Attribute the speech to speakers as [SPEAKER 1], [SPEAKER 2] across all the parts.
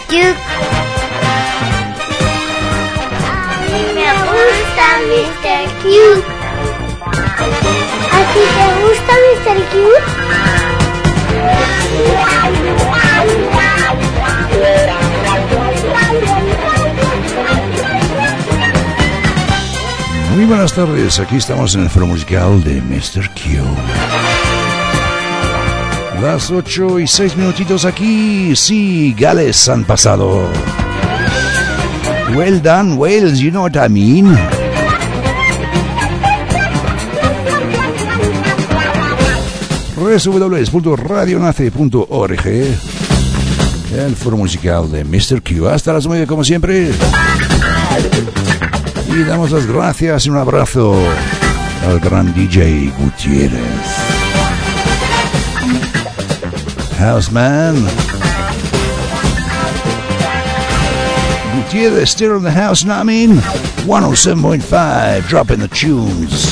[SPEAKER 1] Q. Me gusta Mr. Q. ¿A ti te gusta Mr. Q?
[SPEAKER 2] Muy buenas tardes, aquí estamos en el foro musical de Mr. Q. Las 8:06 aquí, sí, Gales han pasado. Well done, Wales, you know what I mean. www.radionace.org, el foro musical de Mr. Q. Hasta las 9 como siempre. Y damos las gracias y un abrazo al gran DJ Gutiérrez. Houseman. Gutiérrez still in the house, know what I mean? 107.5, dropping the tunes.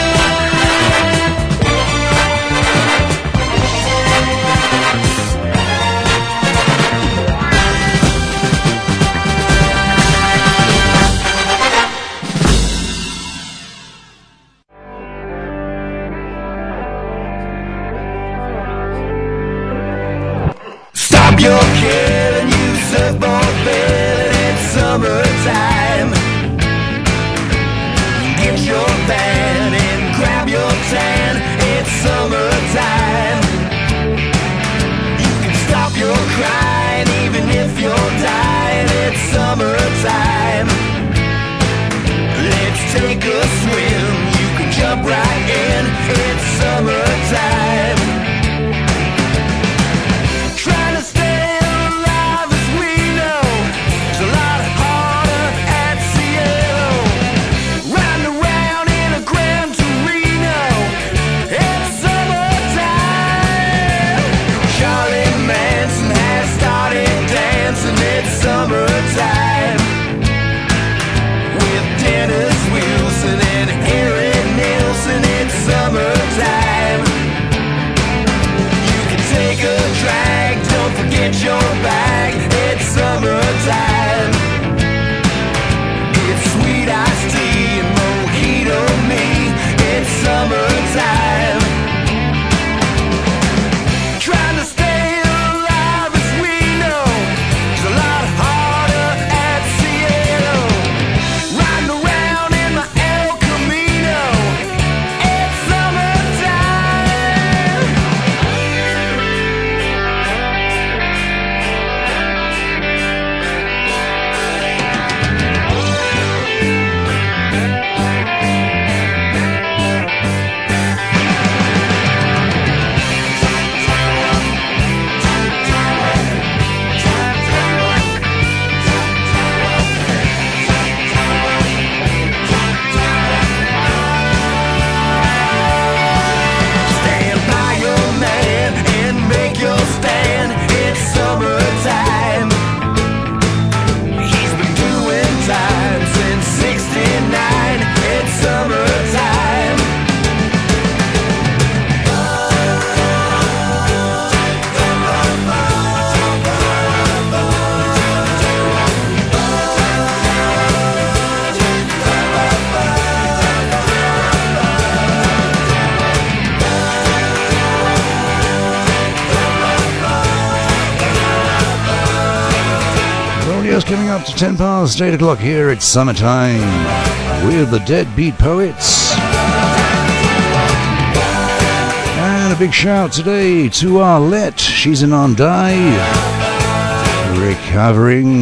[SPEAKER 3] Your kid and you surfboard bed, it's summertime. Get your van and grab your tan, it's summertime. You can stop your crying even if you're dying, it's summertime. Let's take a swim, you can jump right in, it's summertime. Summertime with Dennis Wilson and Aaron Nielsen. It's summertime. You can take a drag, don't forget your bag. It's summertime. It's sweet iced tea and mojito me. It's summertime. Trying to stay alive as we know. It's a lot harder at Seattle. Riding around in my El Camino. It's summertime. Stand by your man and make your stand. It's summertime. He's been doing time since '69. It's summertime.
[SPEAKER 2] Rodeo's coming up to 10 past 8 o'clock here. It's summertime with the Deadbeat Poets. And a big shout today to Arlette. She's in Ondai, recovering.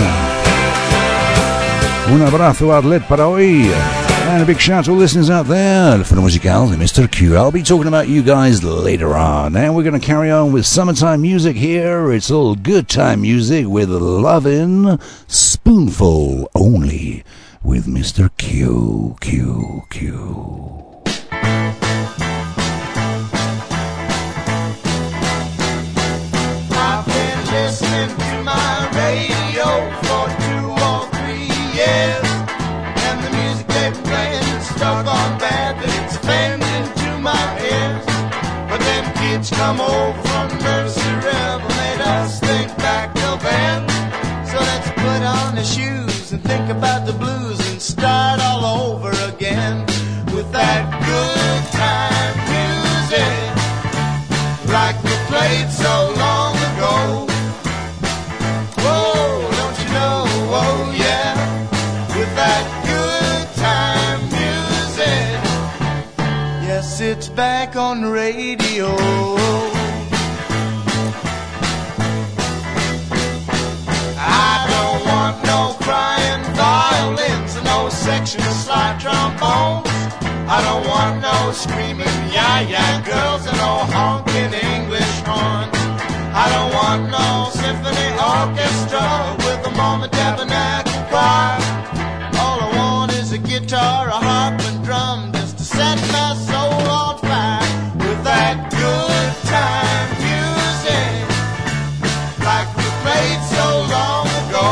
[SPEAKER 2] Un abrazo, Arlette, para hoy. And a big shout to all listeners out there for the musical, Mr. Q. I'll be talking about you guys later on. And we're going to carry on with summertime music here. It's all good time music with Lovin' Spoonful only with Mr. Q.
[SPEAKER 3] I've been listening to my radio for 2 or 3 years, and the music they play is stuck on bad, but it's offending to my ears. But them kids come over from nursery and made us think back to then, so his shoes and think about the blues and start all over again with that good time music like we played so long ago. Whoa, don't you know, oh yeah, with that good time music. Yes, it's back on the radio. I don't want no crying violins and no section slide trombones. I don't want no screaming yeah-yeah girls and no honking English horns. I don't want no symphony orchestra with a mama tabernacle choir. All I want is a guitar, a harp and drum just to set my soul on fire with that good time music like we played so long ago.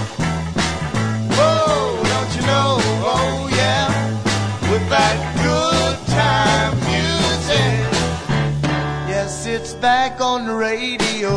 [SPEAKER 3] Whoa, don't you know, oh yeah, with that good time music. Yes, it's back on the radio.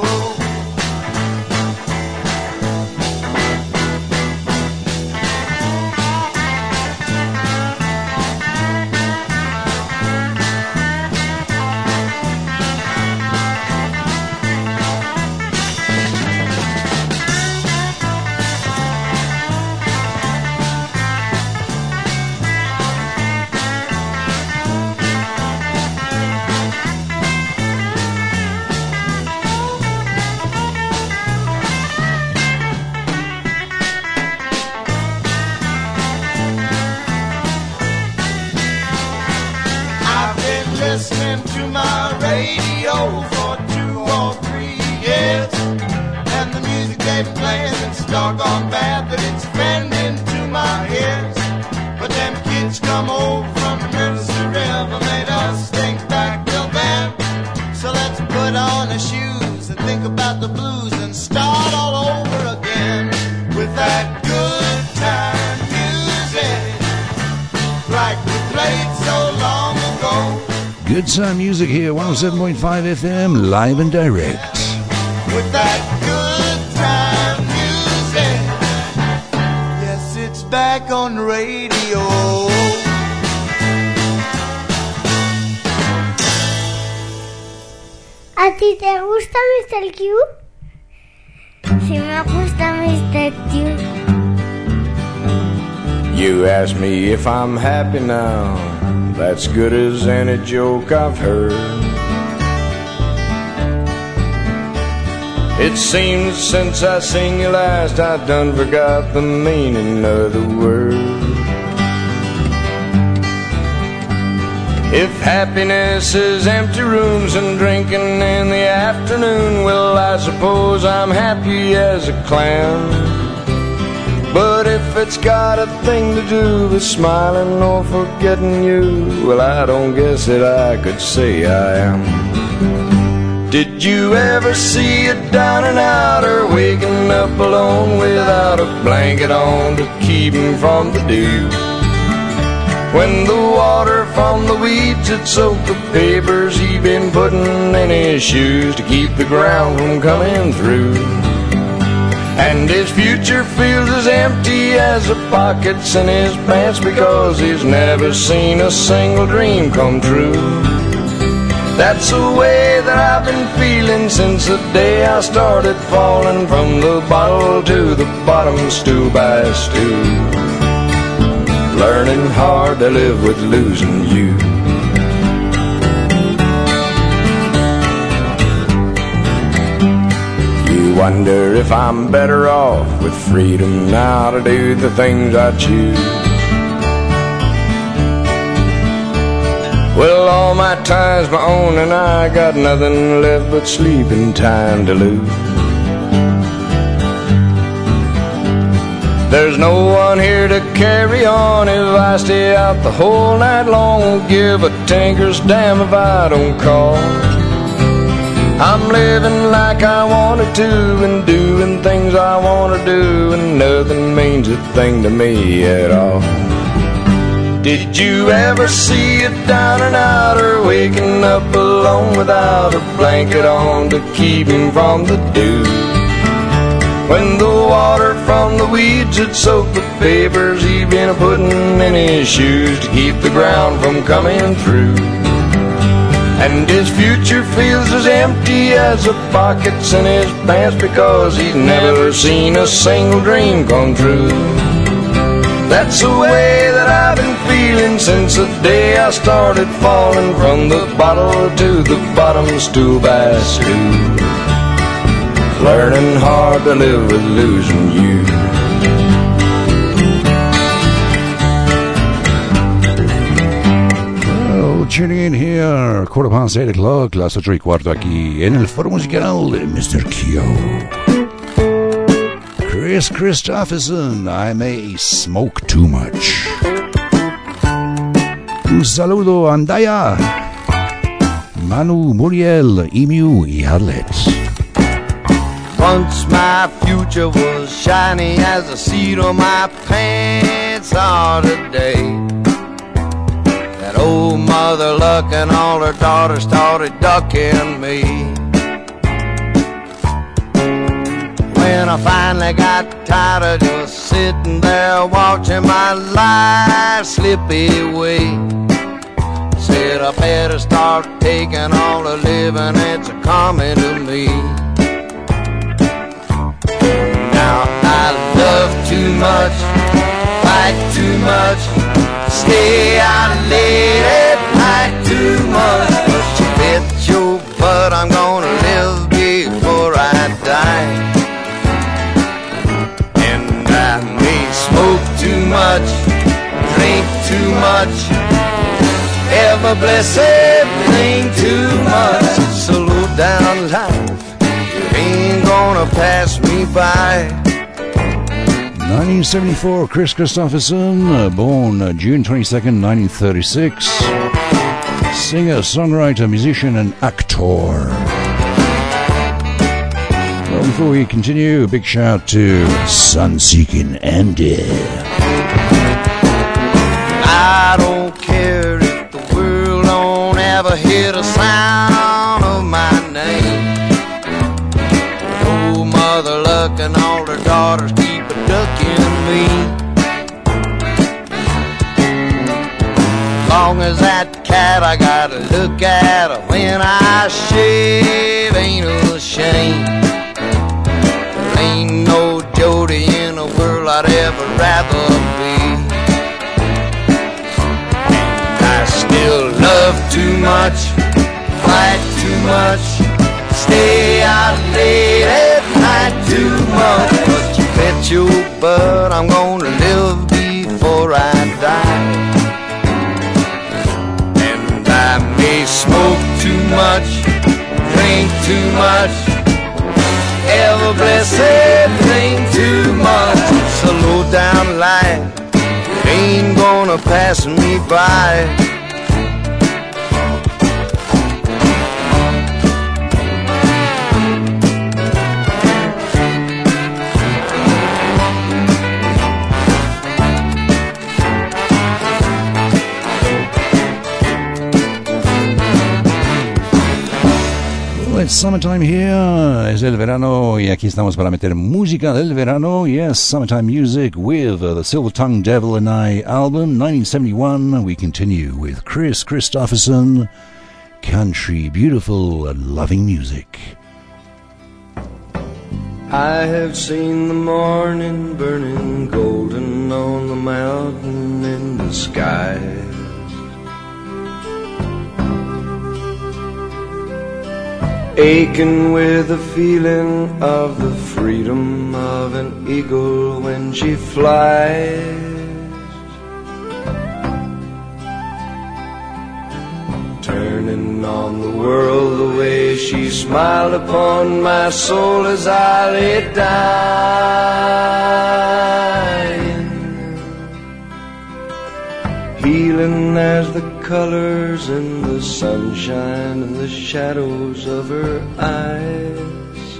[SPEAKER 3] Listening to my radio for 2 or 3 years, and the music they've been playing is doggone bad that it's offending to my ears. But them kids come over from the Mississippi River made us think back till then. So let's put on our shoes and think about the blues and start all over again with that good time music like we played so long ago.
[SPEAKER 2] Good time music here, 107.5 FM, live and direct.
[SPEAKER 3] With that good time music. Yes, it's back on the radio.
[SPEAKER 1] ¿A ti te gusta Mr. Q? Sí me gusta Mr. Q.
[SPEAKER 4] You ask me if I'm happy now. That's good as any joke I've heard. It seems since I seen you last I done forgot the meaning of the word. If happiness is empty rooms and drinking in the afternoon, well, I suppose I'm happy as a clam. But if it's got a thing to do with smiling or forgetting you, well, I don't guess that I could say I am. Did you ever see a down and outer waking up alone without a blanket on to keep him from the dew? When the water from the weeds had soaked the papers he'd been putting in his shoes to keep the ground from coming through. And his future feels as empty as the pockets in his pants because he's never seen a single dream come true. That's the way that I've been feeling since the day I started falling from the bottle to the bottom, stool by stool, learning hard to live with losing you. Wonder if I'm better off with freedom now to do the things I choose. Well, all my time's my own and I got nothing left but sleeping time to lose. There's no one here to carry on if I stay out the whole night long. Won't give a tinker's damn if I don't call. I'm living like I wanted to and doing things I want to do, and nothing means a thing to me at all. Did you ever see a down and outer waking up alone without a blanket on to keep him from the dew? When the water from the weeds had soaked the papers he'd been putting in his shoes to keep the ground from coming through. And his future feels as empty as the pockets in his pants because he's never seen a single dream come true. That's the way that I've been feeling since the day I started falling from the bottle to the bottom stool by stool. Learning hard to live with losing you.
[SPEAKER 2] Well, tuning in here, 8:15, las 8:15 aquí en el foro musical de Mr. Q. Chris Christopherson, I may smoke too much. Un saludo a Andaya, Manu, Muriel, Emu y Harlet.
[SPEAKER 3] Once my future was shiny as the seat on my pants are today. That old mother luck and all her daughters started ducking me. When I finally got tired of just sitting there watching my life slip away, said I better start taking all the living that's coming to me. Now I love too much, fight too much, stay out late at night too much. But you bet your butt I'm gonna live before I die. And I may smoke too much, drink too much, ever blessed thing too much. Slow down life, ain't gonna pass me by.
[SPEAKER 2] 1974, Chris Christopherson, born June 22nd, 1936. Singer, songwriter, musician, and actor. Well, before we continue, a big shout to Sun-Seeking Andy.
[SPEAKER 3] I don't care if the world don't ever hear the sound of my name. Old mother luck and all her daughters keep a ducking me. Long as that cat I gotta look at her when I shave ain't a shame. There ain't no Jody in the world I'd ever rather be. I still love too much, fight too much, stay out late at night too much. But you bet your butt I'm gonna live before I die. And I may smoke too much, drink too much, ever blessed thing too much. Slow down life, ain't gonna pass me by.
[SPEAKER 2] It's summertime here, es el verano y aquí estamos para meter música del verano. Yes, summertime music with the Silver Tongue Devil and I album, 1971. We continue with Chris Christopherson, country, beautiful and loving music.
[SPEAKER 4] I have seen the morning burning golden on the mountain in the sky. Aching with the feeling of the freedom of an eagle when she flies. Turning on the world the way she smiled upon my soul as I lay dying. Healing as the colors in the sunshine and the shadows of her eyes.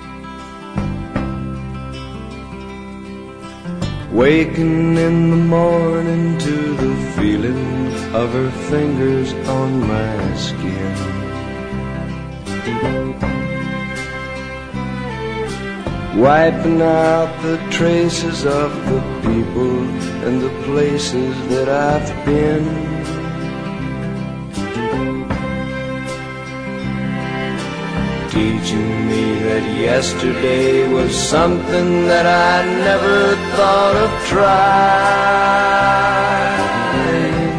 [SPEAKER 4] Waking in the morning to the feeling of her fingers on my skin. wiping out the traces of the people and the places that I've been. Teaching me that yesterday was something that I never thought of trying.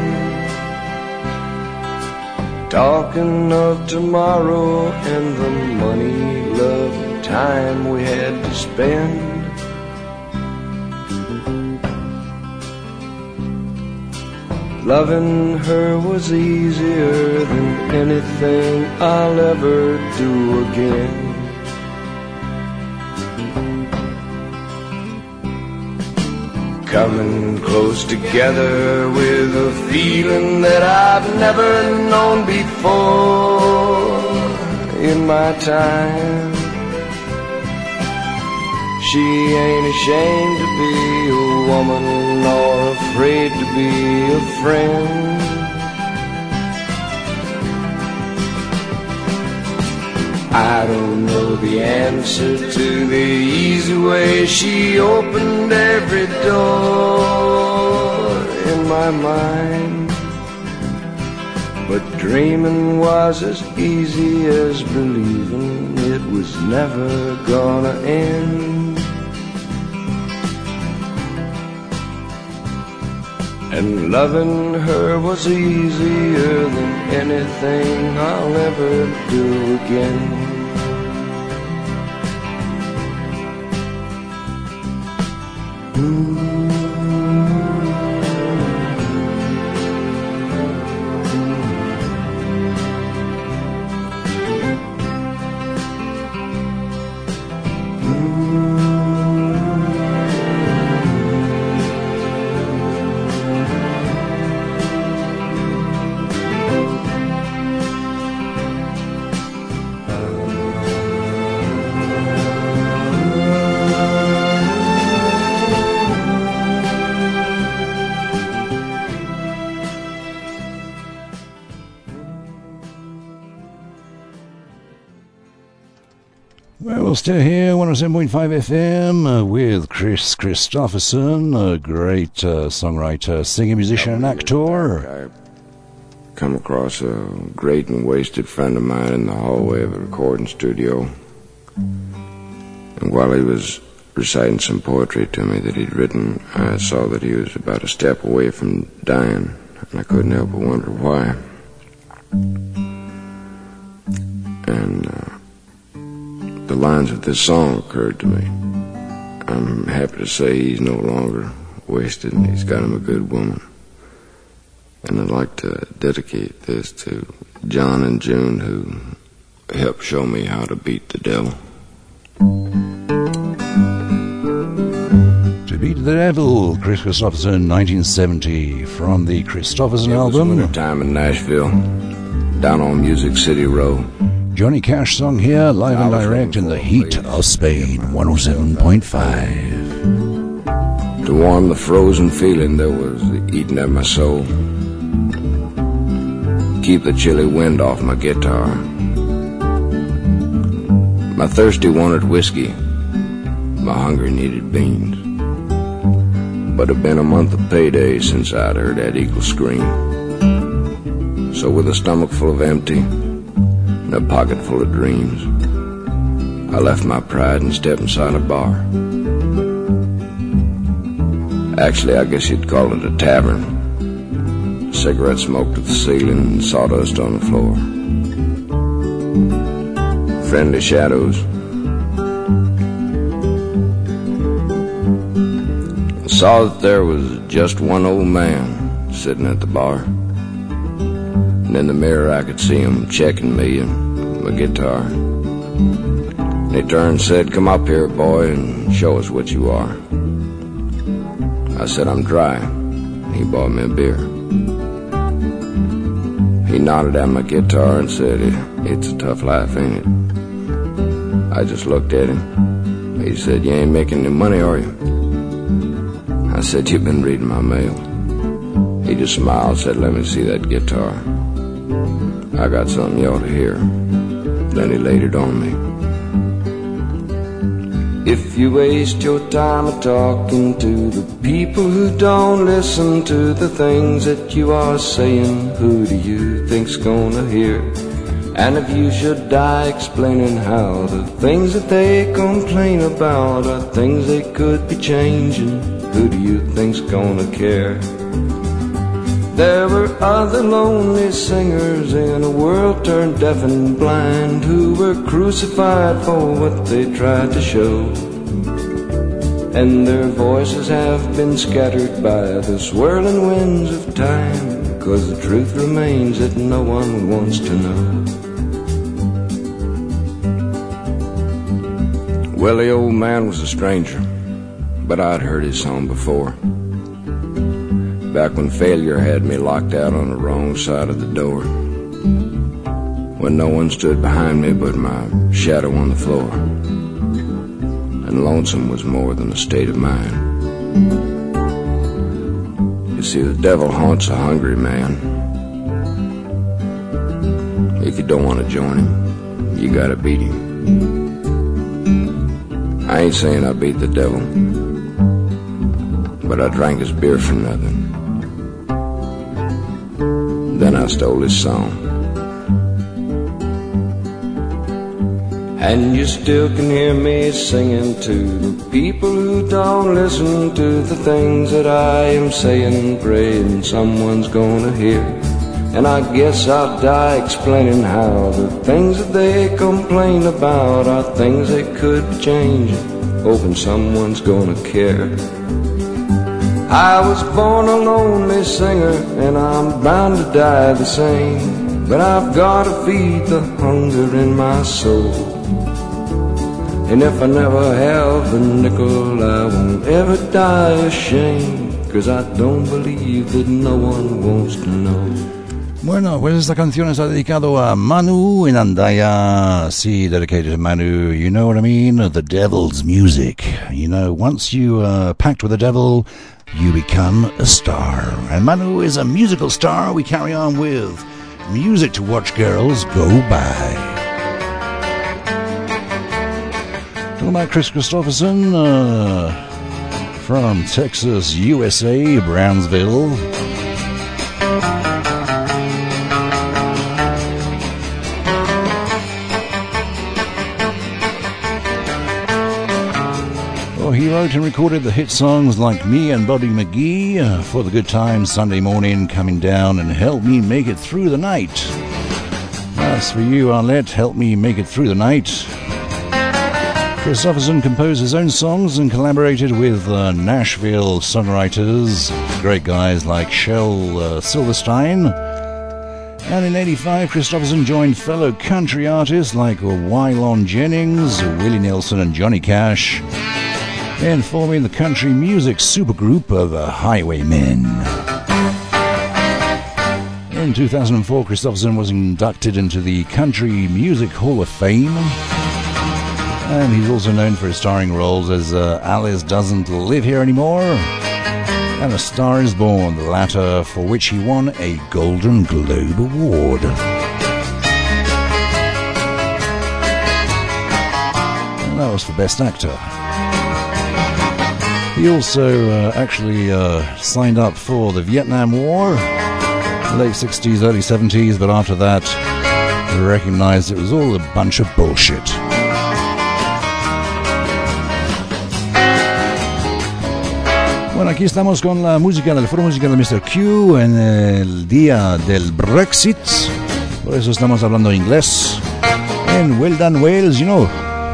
[SPEAKER 4] Talking of tomorrow and the money, love, time we had to spend. Loving her was easier than anything I'll ever do again. Coming close together with a feeling that I've never known before in my time. She ain't ashamed to be a woman nor afraid to be a friend. I don't know the answer to the easy way she opened every door in my mind. But dreaming was as easy as believing it was never gonna end. And loving her was easier than anything I'll ever do again.
[SPEAKER 2] Well, still here, 107.5 FM with Chris Christopherson, a great songwriter, singer, musician, and actor.
[SPEAKER 5] I come across a great and wasted friend of mine in the hallway of a recording studio. And while he was reciting some poetry to me that he'd written, I saw that he was about a step away from dying, and I couldn't help but wonder why. And the lines of this song occurred to me. I'm happy to say he's no longer wasted, and he's got him a good woman. And I'd like to dedicate this to John and June, who helped show me how to beat the devil.
[SPEAKER 2] To Beat the Devil, Chris Christopherson, 1970, from the Christopherson album.
[SPEAKER 5] It was wintertime in Nashville, down on Music City Road.
[SPEAKER 2] Johnny Cash song here, live and direct in the heat of Spain, 107.5.
[SPEAKER 5] To warm the frozen feeling that was eating at my soul. Keep the chilly wind off my guitar. My thirsty wanted whiskey, my hunger needed beans. But it'd been a month of payday since I'd heard that eagle scream. So with a stomach full of empty and a pocket full of dreams, I left my pride and stepped inside a bar. Actually, I guess you'd call it a tavern. Cigarette smoke to the ceiling and sawdust on the floor. Friendly shadows. I saw that there was just one old man sitting at the bar. And in the mirror I could see him checking me and my guitar. And he turned and said, "Come up here, boy, and show us what you are." I said, "I'm dry." He bought me a beer. He nodded at my guitar and said, "It's a tough life, ain't it?" I just looked at him. He said, "You ain't making any money, are you?" I said, "You've been reading my mail." He just smiled and said, "Let me see that guitar. I got something you ought to hear." Then he laid it on me. If you waste your time talking to the people who don't listen to the things that you are saying, who do you think's gonna hear? And if you should die explaining how the things that they complain about are things they could be changing, who do you think's gonna care? There were other lonely singers in a world turned deaf and blind, who were crucified for what they tried to show. And their voices have been scattered by the swirling winds of time, 'cause the truth remains that no one wants to know. Well, the old man was a stranger, but I'd heard his song before, back when failure had me locked out on the wrong side of the door, when no one stood behind me but my shadow on the floor, and lonesome was more than a state of mind. You see, the devil haunts a hungry man. If you don't want to join him, you gotta beat him. I ain't saying I beat the devil, but I drank his beer for nothing. Then I stole his song. And you still can hear me singing to the people who don't listen to the things that I am saying, praying someone's gonna hear. And I guess I'll die explaining how the things that they complain about are things they could change, hoping someone's gonna care. I was born a lonely singer, and I'm bound to die the same, but I've gotta feed the hunger in my soul. And if I never have a nickel, I won't ever die ashamed, 'cause I don't believe that no one wants to know.
[SPEAKER 2] Bueno, pues esta canción está dedicado a Manu in Andaya. Sí, dedicated to Manu. You know what I mean? The devil's music. You know, once you pact with the devil, you become a star. And Manu is a musical star. We carry on with music to watch girls go by. Talking about Chris Christopherson from Texas, USA, Brownsville. He wrote and recorded the hit songs like Me and Bobby McGee, For the Good Times, Sunday Morning, Coming Down, and Help Me Make It Through the Night. That's for you, Arlette, Help Me Make It Through the Night. Christopherson composed his own songs and collaborated with Nashville songwriters, great guys like Shel Silverstein. And in '85, Christopherson joined fellow country artists like Waylon Jennings, Willie Nelson, and Johnny Cash, and forming the country music supergroup of Highwaymen. In 2004, Christopherson was inducted into the Country Music Hall of Fame, and he's also known for his starring roles as Alice Doesn't Live Here Anymore and A Star Is Born, the latter for which he won a Golden Globe Award. And that was for Best Actor. He also actually signed up for the Vietnam War, late 60s, early 70s, but after that he recognized it was all a bunch of bullshit. Bueno, aquí estamos con la música del Foro Musical de Mr. Q en el día del Brexit, por eso estamos hablando inglés. And well done Wales, you know.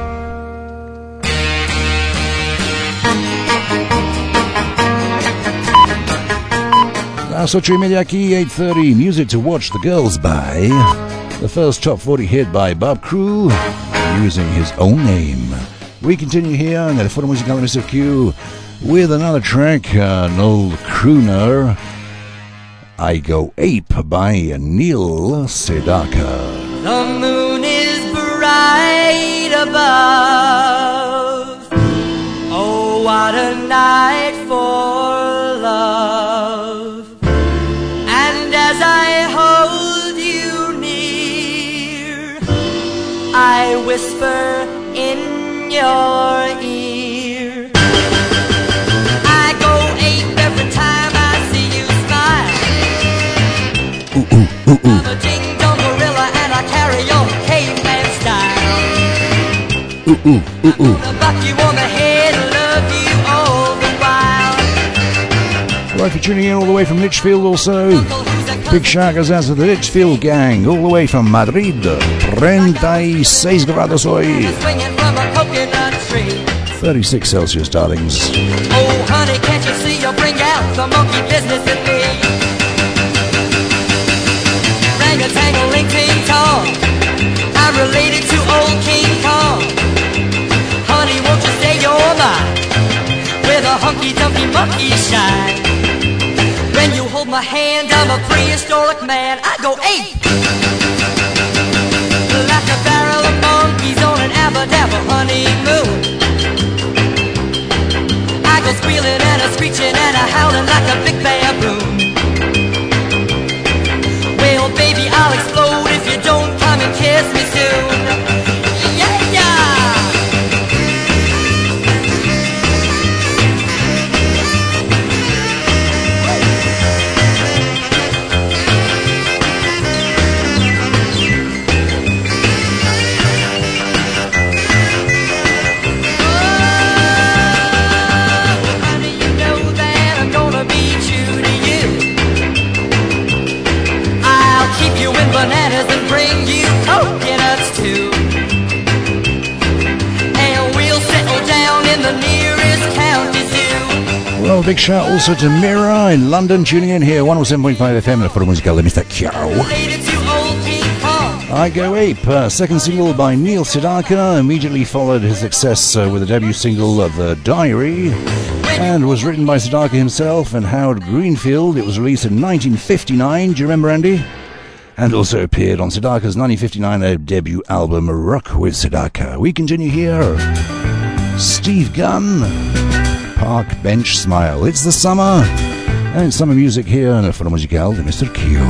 [SPEAKER 2] Las 8:30 aquí, 8:30, music to watch the girls by. The first top 40 hit by Bob Crew, using his own name. We continue here in el Foro Musical de Mr. Q with another track, an old crooner, I Go Ape by Neil Sedaka.
[SPEAKER 6] The moon is bright above. Oh, what a night for love. And as I hold you near, I whisper in your ear, I'm a ding-dong gorilla and I carry on caveman style. I'm gonna buck you on the head and love you all the while.
[SPEAKER 2] Right, for tuning in all the way from Litchfield also. Big shout goes out to the Litchfield gang, all the way from Madrid. 36 grados hoy.
[SPEAKER 6] Swinging from a coconut tree.
[SPEAKER 2] 36 Celsius, darlings.
[SPEAKER 6] Oh, honey, can't you see you'll bring out the monkey business in me? Rang-a-tang-a-ling-ting-tong, I'm related to old King Kong. Honey, won't you say you're mine, where the hunky-dunky monkeys shine? When you hold my hand, I'm a prehistoric man, I go ape, like a barrel of monkeys on an abba-dabba honeymoon. I go squealing and a screeching and a howling like a big baboon. Well, baby, I'll explode if you don't come and kiss me soon. Yeah, yeah. Bananas and bring you coconuts too, and we'll settle down in the nearest county zoo.
[SPEAKER 2] Well, big shout also to Mira in London, tuning in here, 107.5 FM, the Foro Musical, Mr. Cow.
[SPEAKER 6] Related to old King Kong.
[SPEAKER 2] I Go Ape, second single by Neil Sedaka, immediately followed his success with the debut single of The Diary, and was written by Sedaka himself and Howard Greenfield. It was released in 1959, do you remember, Andy? And also appeared on Sedaka's 1959 debut album, Rock with Sedaka. We continue here. Steve Gunn, Park Bench Smile. It's the summer, and it's summer music here on the Foro Musical de Mr. Q.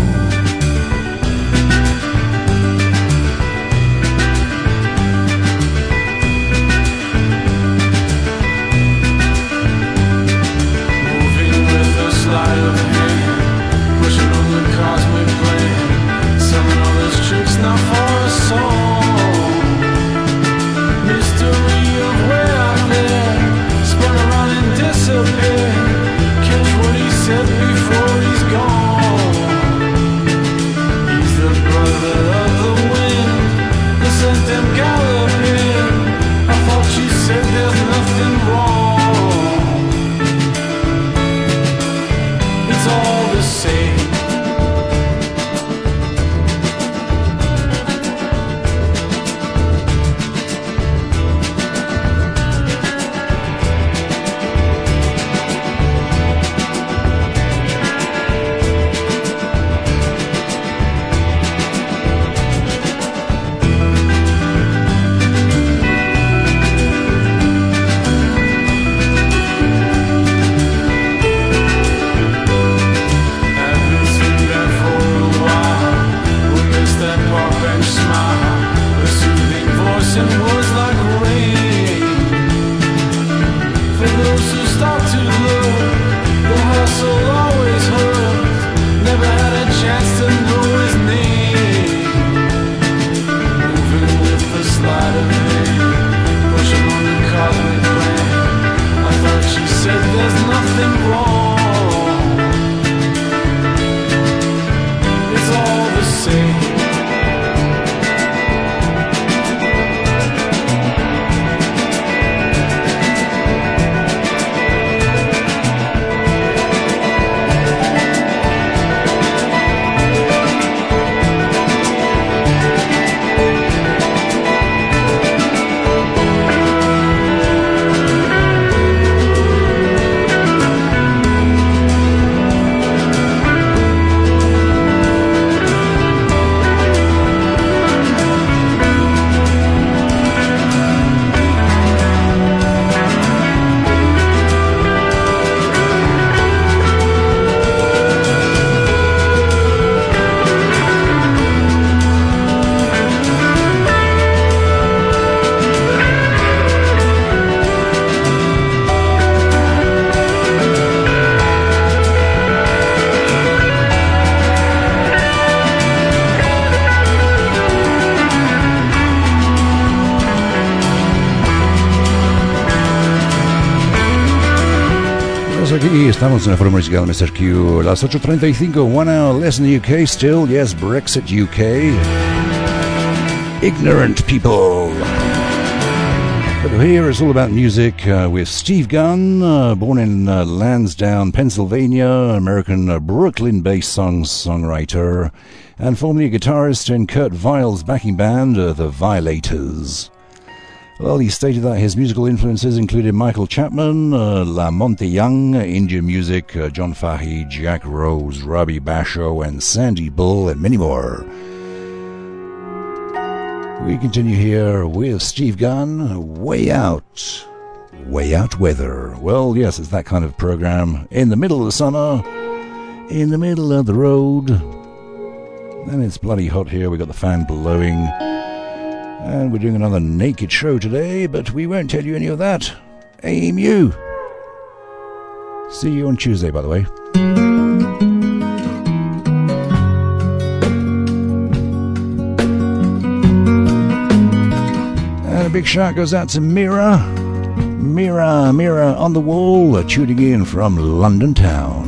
[SPEAKER 2] Pues aquí estamos en el foro musical Mr. Q, las 8:35, 1 hour less in the UK still, yes, Brexit UK. Ignorant people. But here it's all about music with Steve Gunn, born in Lansdowne, Pennsylvania, American Brooklyn-based songwriter, and formerly a guitarist in Kurt Weill's backing band, The Violators. Well, he stated that his musical influences included Michael Chapman, La Monte Young, Indian music, John Fahey, Jack Rose, Robbie Basho, and Sandy Bull, and many more. We continue here with Steve Gunn, Way Out Weather. Well, yes, it's that kind of program. In the middle of the summer, in the middle of the road, and it's bloody hot here. We've got the fan blowing. And we're doing another naked show today, but we won't tell you any of that. AMU. See you on Tuesday, by the way. And a big shout goes out to Mira. Mira on the wall, tuning in from London town.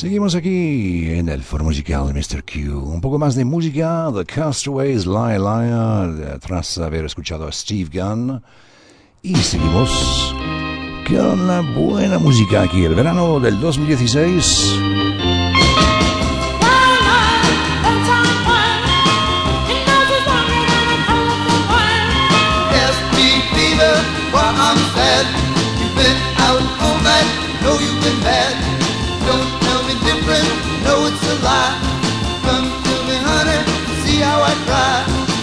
[SPEAKER 2] Seguimos aquí en el foro musical de Mr. Q. Un poco más de música. The Castaways, Liar Liar, tras haber escuchado a Steve Gunn. Y seguimos con la buena música aquí, el verano del 2016.
[SPEAKER 3] While I'm sad, you've been out all night, know you've been bad. Don't tell me different, know it's a lie. Come to me, honey, see how I cry.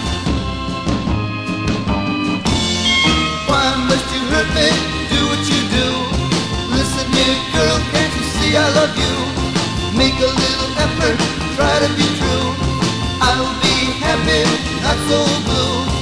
[SPEAKER 3] Why must you hurt me, do what you do? Listen here, girl, can't you see I love you? Make a little effort, try to be true. I'll be happy, not so blue.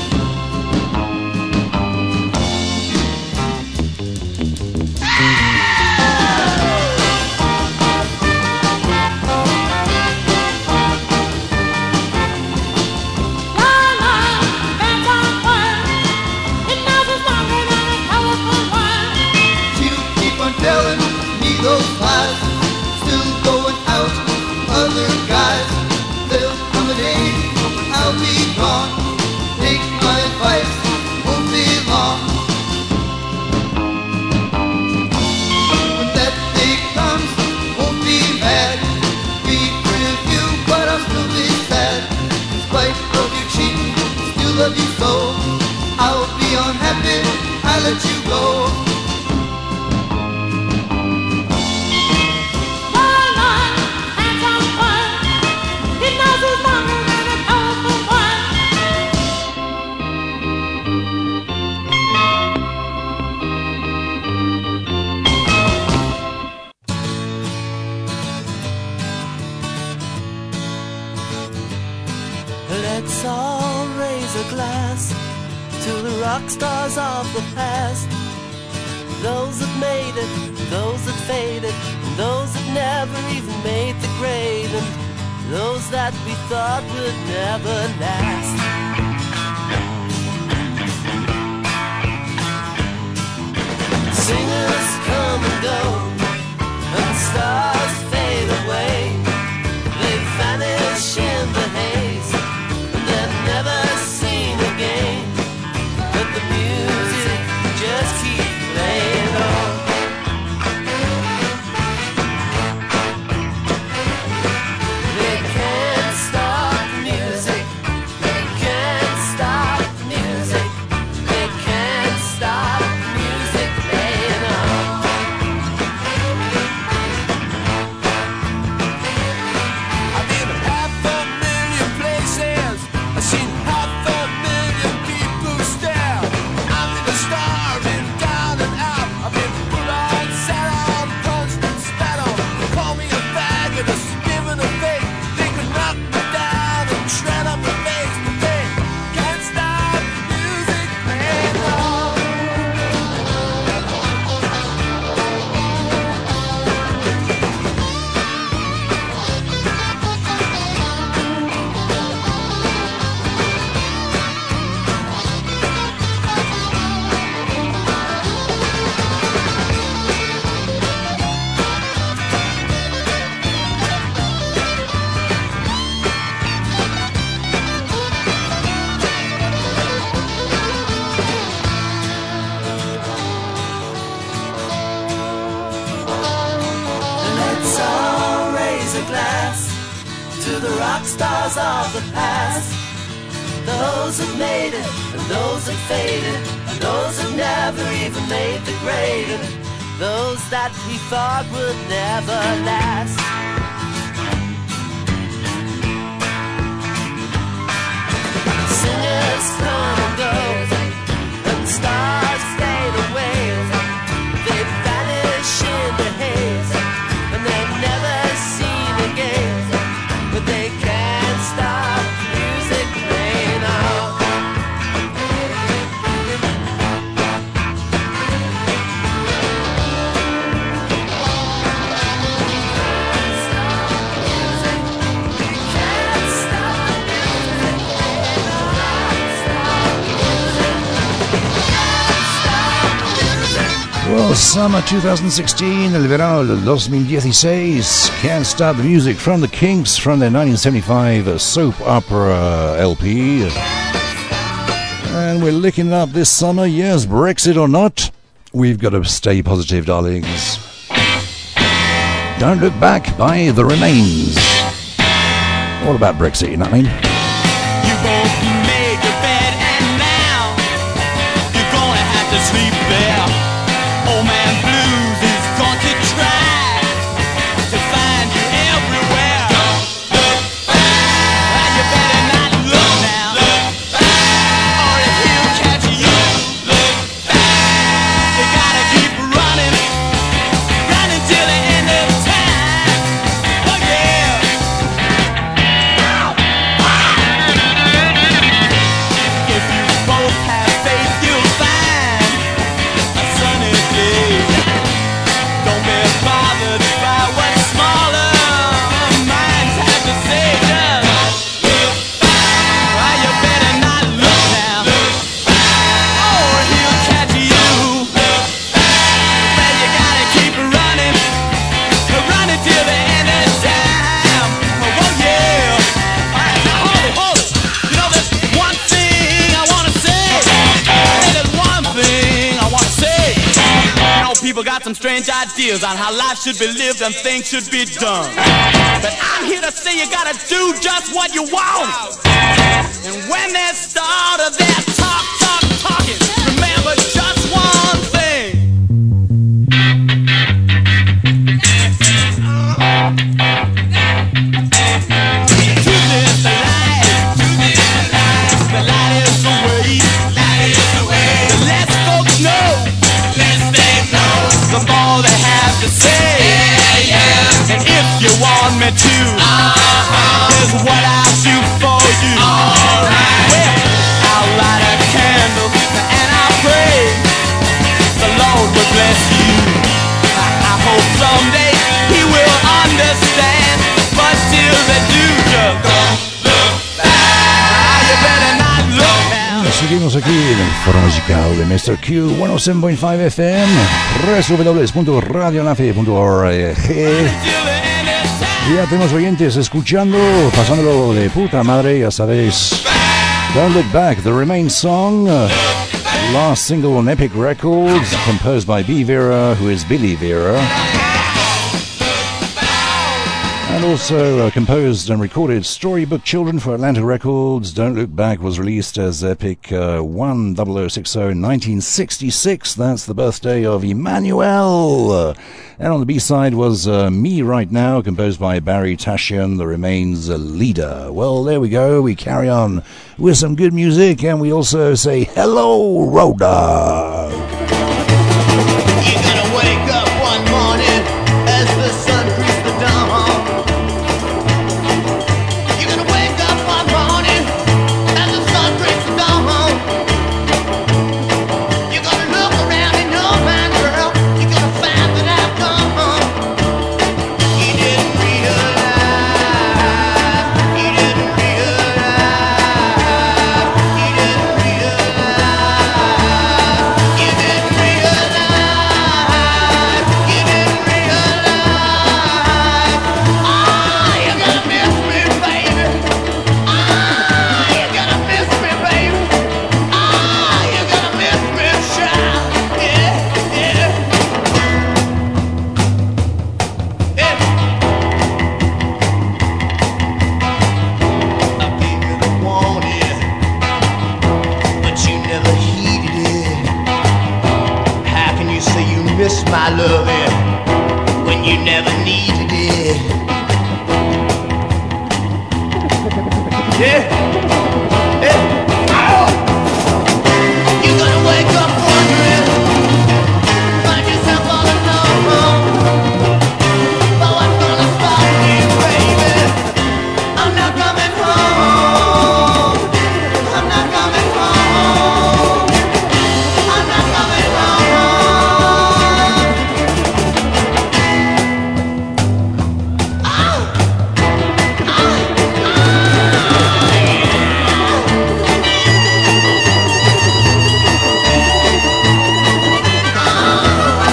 [SPEAKER 3] Telling me those lies, still going out, other guys. There'll come a day I'll be gone. Take my advice, won't be long. When that day comes, won't be mad. Be free of you, but I'll still be sad. In spite of you cheating, still love you so. I'll be unhappy, I let you go.
[SPEAKER 7] Let's all raise a glass to the rock stars of the past. Those that made it, those that faded, and those that never even made the grade, and those that we thought would never last. Singers come and go, and the stars fade away. They vanish in the haze, never seen again, but the music just keeps playing on. They can't stop the music, they can't stop the music, they can't stop the music playing on. I've been 500,000 places, I've seen 500,000 people stare. I'm in the star, been down and out. I've been put on, sat on, punched and spat on. They call me a faggot, a spivin' a fake. They could knock me down and shred up the face, but they can't stop the music playing on. Let's all raise a glass to the rock stars of the past. Those that made it, and those that faded, and those that never even made the grade, and those that we thought would never last. Singers come and go, and stars fade away. They vanish in the haze, and they're never seen again, but they can't stop the music playing on.
[SPEAKER 2] Well, summer 2016, el verano del 2016. Can't Stop the Music from the Kinks from their 1975 soap opera LP. And we're licking it up this summer. Yes, Brexit or not, we've got to stay positive, darlings. Don't Look Back by The Remains. All about Brexit, you know what I mean?
[SPEAKER 7] You both made your bed and now you're gonna have to sleep there. Old man blues is going to try to find you everywhere. Don't look back. You better not look now. Look back. Or he'll catch you. Look back. You gotta keep running, running till the end of time. Oh yeah. If you both have faith, you'll find a sunny day. Don't be bothered by what smaller minds have to say. Just look back. Well, you better not look now. Or he'll catch you. Well, you gotta keep running, running till the end of time. Oh yeah. All right, now hold it. You know, there's one thing I wanna say. There's one thing I wanna say. You know, people got some strange ideas on how life should be lived and things should be done. But I'm here to say you gotta do just what you want. And when they start their talking, remember just one thing. Truth is the light. The light is the way. The less folks know, the more they have to say. And if you want me to, here's what I'll do for you. Well, I'll light a candle and I'll pray the Lord will bless you. I hope someday He will understand, but till they do, just don't look back. You better not look now.
[SPEAKER 2] Seguimos aquí en el foro musical de Mr. Q 107.5 FM, www.radionafe.org. Ya tenemos oyentes escuchando, pasándolo de puta madre, ya sabéis. Don't Look Back, the Remains song, last single on Epic Records, composed by B. Vera, who is Billy Vera. And also composed and recorded Storybook Children for Atlantic Records. Don't Look Back was released as Epic 10060 in 1966. That's the birthday of Emmanuel. And on the B-side was Me Right Now, composed by Barry Tashian, The Remains leader. Well, there we go. We carry on with some good music, and we also say hello, Rhoda.
[SPEAKER 3] You're gonna wake up one morning as the sun greets the dawn. You're gonna wake up one morning as the sun greets the dawn. You're gonna look around and know, my girl, you're gonna find that I've gone. You didn't realize, you didn't realize, you didn't realize, you didn't realize, you didn't realize. Ah, you're gonna miss me, baby. Ah, you're gonna miss me, baby. Ah, you're gonna miss me, child. Yeah, yeah. Yeah. I gave you the warning, but you never heeded it. How can you say you miss my loving when you never needed it? Yeah. Yeah. Ow! You're gonna wake up wondering, find yourself all alone. But what's gonna stop me, baby? I'm not coming home. I'm not coming home. I'm not coming home. Ah! Ah!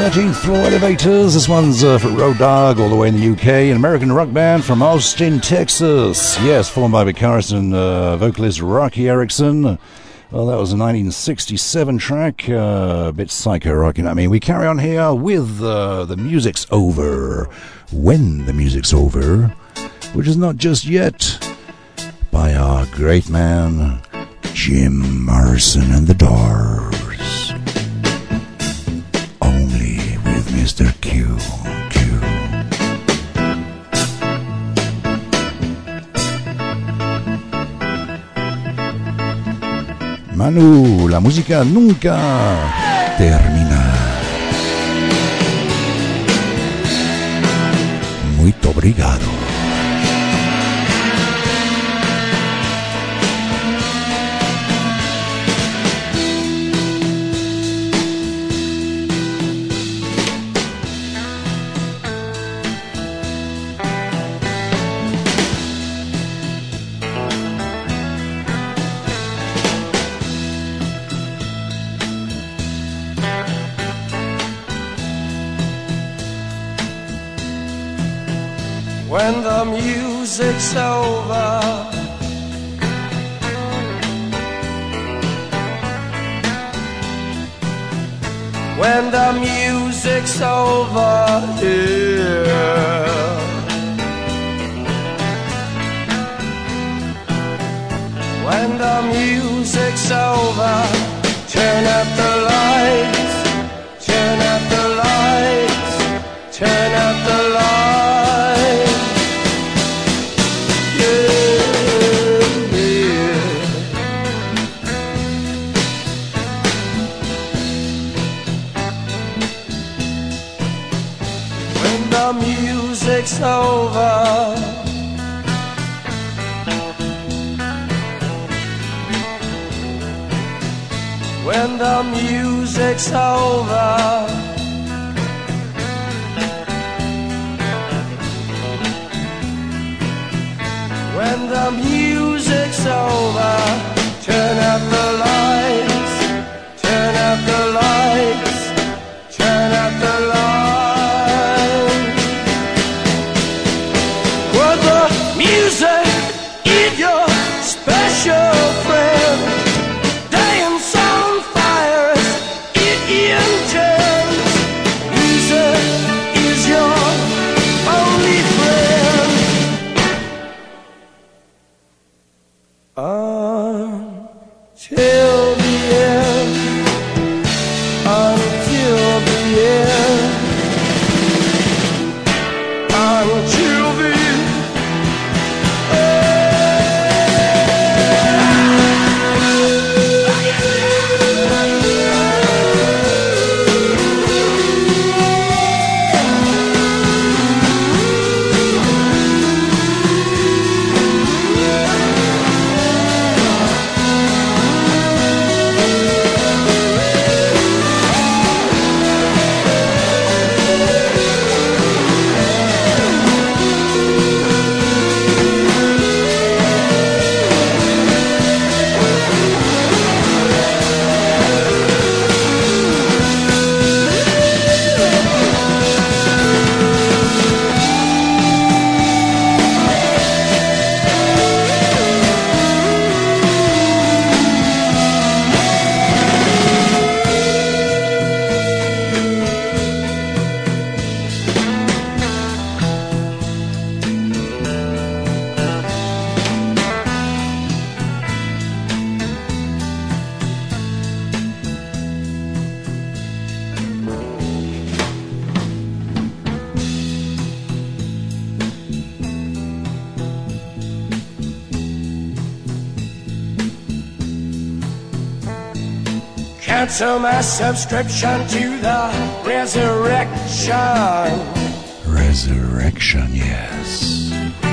[SPEAKER 2] 13th Floor Elevators. This one's for Road Dogg, all the way in the UK. An American rock band from Austin, Texas. Yes, formed by guitarist and vocalist Rocky Erickson. Well, that was a 1967 track. A bit psycho rock, you know what I mean? We carry on here with The Music's Over. When the Music's Over, which is not just yet, by our great man, Jim Morrison and the Doors. Only with Mr. Q. Manu, la música nunca termina. Muito obrigado.
[SPEAKER 7] When the music's over, when the music's over here, when the music's over, turn up the lights, turn up the lights, turn up the lights. Music's over, when the music's over, when the music's over, turn up the lights, turn up the lights, turn up the lights. Music is your special friend. Dance on fires, it intends. Music is your only friend. Until the end, until the end, until the end. Cancel my subscription to the resurrection.
[SPEAKER 2] Resurrection, yes.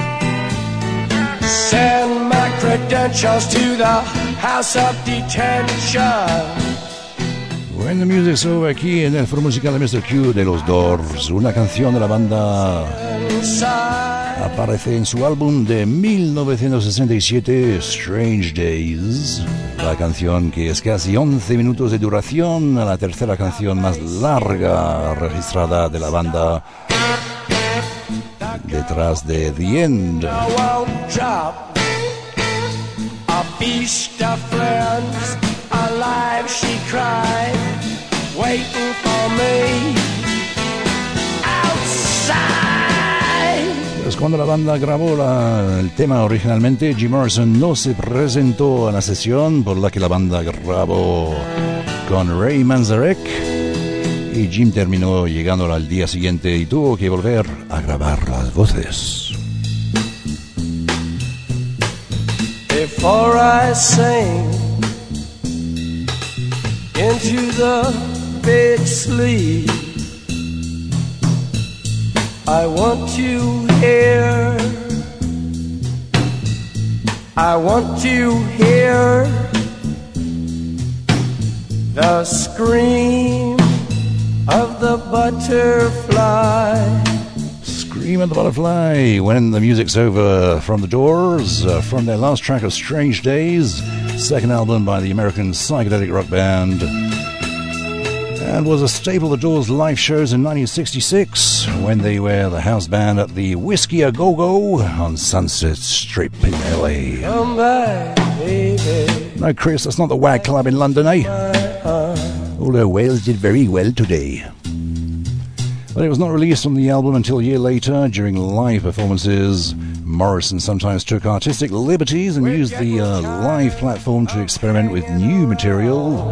[SPEAKER 7] Send my credentials to the house of detention.
[SPEAKER 2] When the Music's Over, aquí en el foro musicale Mr. Q de los Doors, una canción de la banda aparece en su álbum de 1967, Strange Days, la canción que es casi 11 minutos de duración, la tercera canción más larga registrada de la banda detrás de The End.
[SPEAKER 7] A feast of friends, alive she cried, waiting for me outside.
[SPEAKER 2] Pues cuando la banda grabó el tema originalmente, Jim Morrison no se presentó a la sesión, por la que la banda grabó con Ray Manzarek, y Jim terminó llegando al día siguiente y tuvo que volver a grabar las voces.
[SPEAKER 7] Before I sing into the big sleep, I want to hear the scream of the butterfly.
[SPEAKER 2] Scream of the Butterfly when the music's over from the Doors, from their last track of Strange Days, second album by the American psychedelic rock band, and was a staple of the Doors' live shows in 1966 when they were the house band at the Whiskey A Go Go on Sunset Strip in LA.
[SPEAKER 7] Come back, baby.
[SPEAKER 2] No, Chris, that's not the WAG Club in London, eh? Although Wales did very well today. But it was not released on the album until a year later. During live performances, Morrison sometimes took artistic liberties and used the live platform to experiment with new material.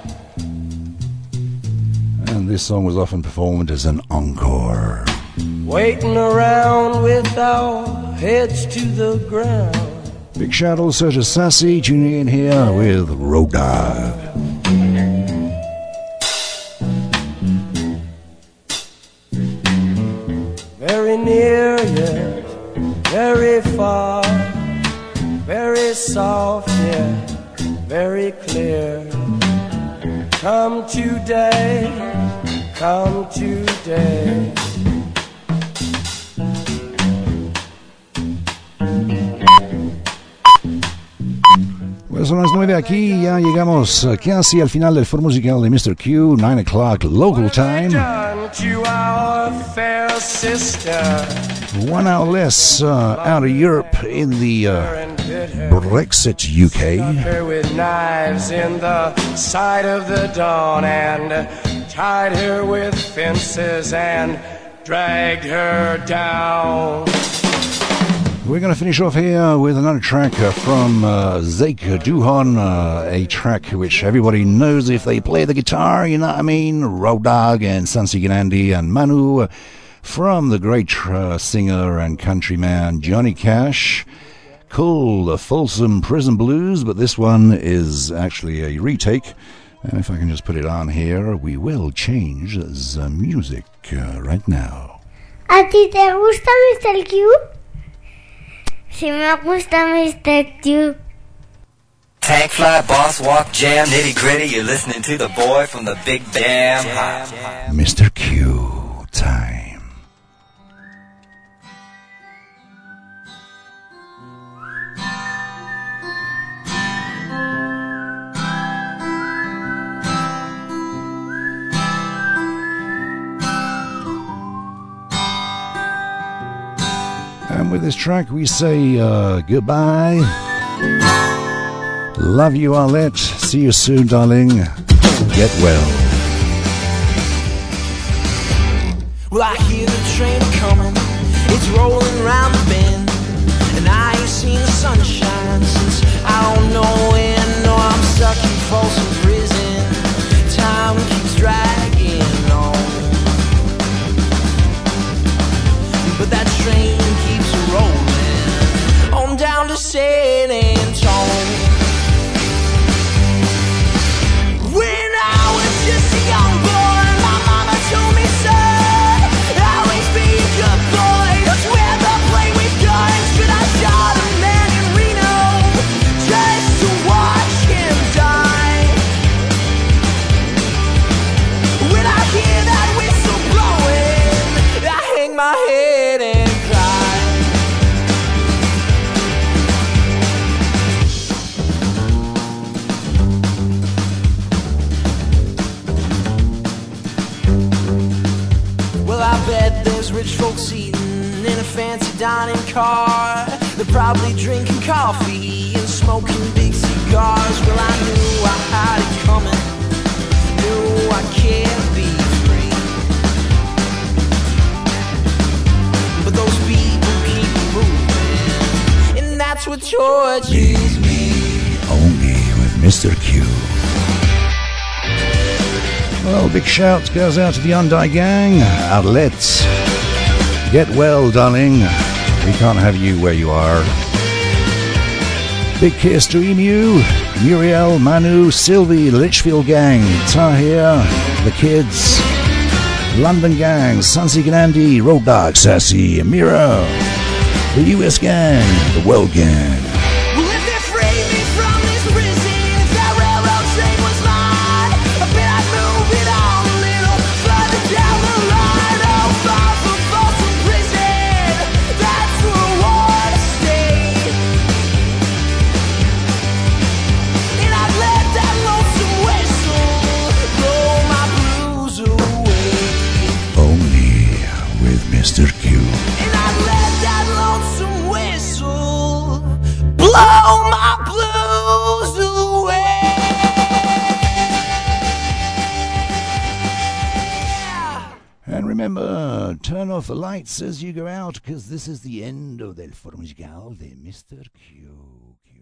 [SPEAKER 2] And this song was often performed as an encore.
[SPEAKER 7] Waiting around with our heads to the ground.
[SPEAKER 2] Big shout also to Sassy tuning in here with Road Dog.
[SPEAKER 7] Very near yet very far, very soft yet very clear. Come today, come today.
[SPEAKER 2] Pues son las 9 aquí, ya llegamos casi al final del foro musical de Mr. Q, 9 o'clock local time.
[SPEAKER 7] To our fair sister,
[SPEAKER 2] 1 hour less out of Europe in the Brexit UK.
[SPEAKER 7] her with knives in the side of the dawn and tied her with fences and dragged her down.
[SPEAKER 2] We're going to finish off here with another track from Zeke Duhon, a track which everybody knows if they play the guitar, you know what I mean? Road Dog and Sansi Ganandi and Manu, from the great singer and countryman Johnny Cash, called Folsom Prison Blues, but this one is actually a retake. And if I can just put it on here, we will change the music right now.
[SPEAKER 1] ¿A ti te gusta Mr. Q? Si me gusta Mr. Q.
[SPEAKER 8] Tank fly, boss walk, jam, nitty gritty. You're listening to the boy from the big damn high.
[SPEAKER 2] Mr. Q time. And with this track we say goodbye. Love you, Arlette. See you soon, darling. Get well.
[SPEAKER 9] Well, I hear the train coming. It's rolling round the bend, and I ain't seen the sunshine since I don't know when. No, I'm stuck in Folsom Prison. Time keeps dragging on, but that train keeps rolling on down to San Antonio. When I was just a young boy, my mama told me, son, always be a good boy. That's where the play with guns, but I shot a man in Reno just to folks eating in a fancy dining car. They're probably drinking coffee and smoking big cigars. Well, I knew I had it coming, knew I can't be free. But those people keep moving, and that's what tortures me.
[SPEAKER 2] Only with Mr. Q. Well, big shout goes out to the Hyundai gang. Outlets. Get well, darling. We can't have you where you are. Big kiss to Emu, Muriel, Manu, Sylvie, Litchfield gang, Tahir, the kids, London gang, Sunseek and Andy, Road Dog, Sassy, Mira, the US gang, the World gang.
[SPEAKER 9] Well, if they freed me from this prison, if that railroad train was mine, I bet I'd move it on a little further down the line. Oh, far from Folsom Prison, that's where I wanna stay. And I'd let that lonesome whistle blow my blues away.
[SPEAKER 2] Only with Mr. Q.
[SPEAKER 9] And I'd let that lonesome whistle blow my blues away.
[SPEAKER 2] And remember, turn off the lights as you go out, because this is the end of Del Foro Musical de Mr. Q.